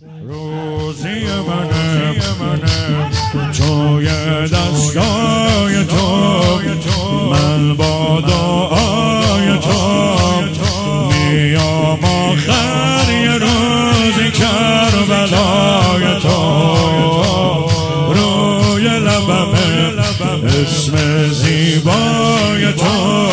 روزی منه توی دستگاه تو، من با دعای تو میام آخر یه روزی کربلای تو. روی لبمه اسم زیبای تو،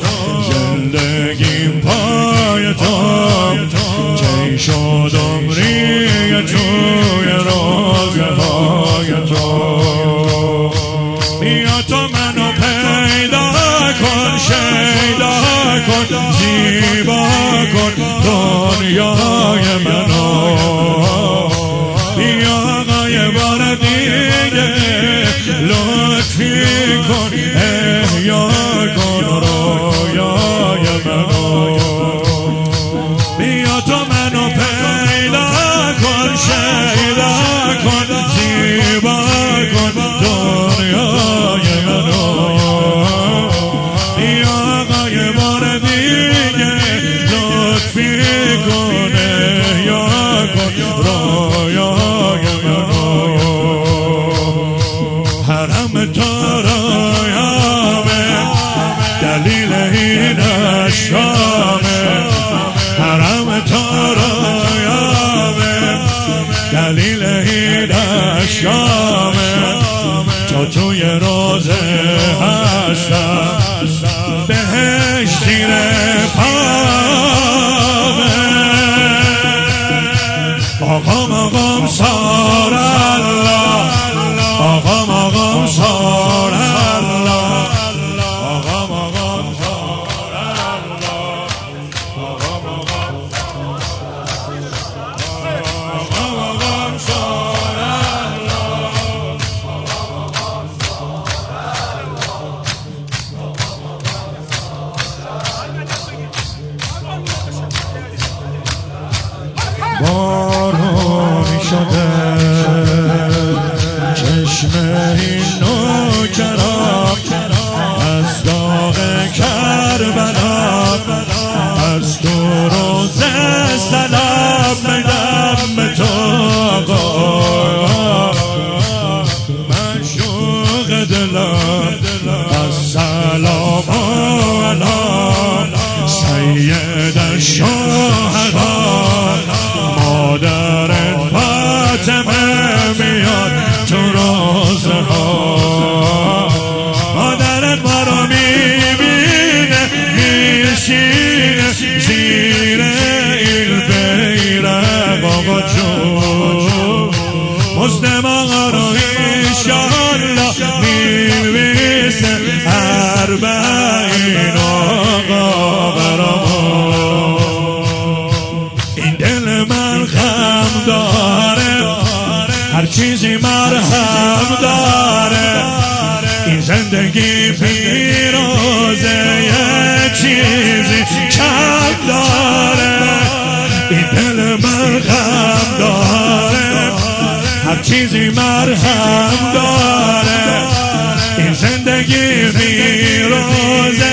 زندگیم پای تو، کی شد عمری توی روزهای تو. بیا تو منو پیدا کن، شیدا کن، زیبا کن دنیای منو. بیا آقا یه بار دیگه لطفی کن، احیا کن رویای منو. بیا تو منو پیدا کن، شیدا کن، زیبا کن دنیای منو. بیا آقا یه بار دیگه لطفی کن، احیا کن رویای منو. حرم تارایامه دلیل این عشقامه، حرم تارایامه دلیل این عشقامه. تو توی روزه هستم بهش زیر پامه. آقام سار الله، آقام سار الله، آقام سار الله، آقام سار الله. بارونی شده چشم این نوکران از داغ کربلا، از تو روز سلام میدم به تو آقا. معشوق دلم از سلام علی سید الشهدا، مادرت فاطمه میاد تو روزها. مادرت ما رو میبینه میشینه زیر این بیرق آقا جون. مسلم آقا رو ایشالله میویسه اربعین آقا برامون. این دل من غم داره، هر چیزی مرهم داره. این زندگی پیروزه یه چیزی کم داره. این دل من غم داره، هر چیزی مرهم داره. این زندگی پیروزه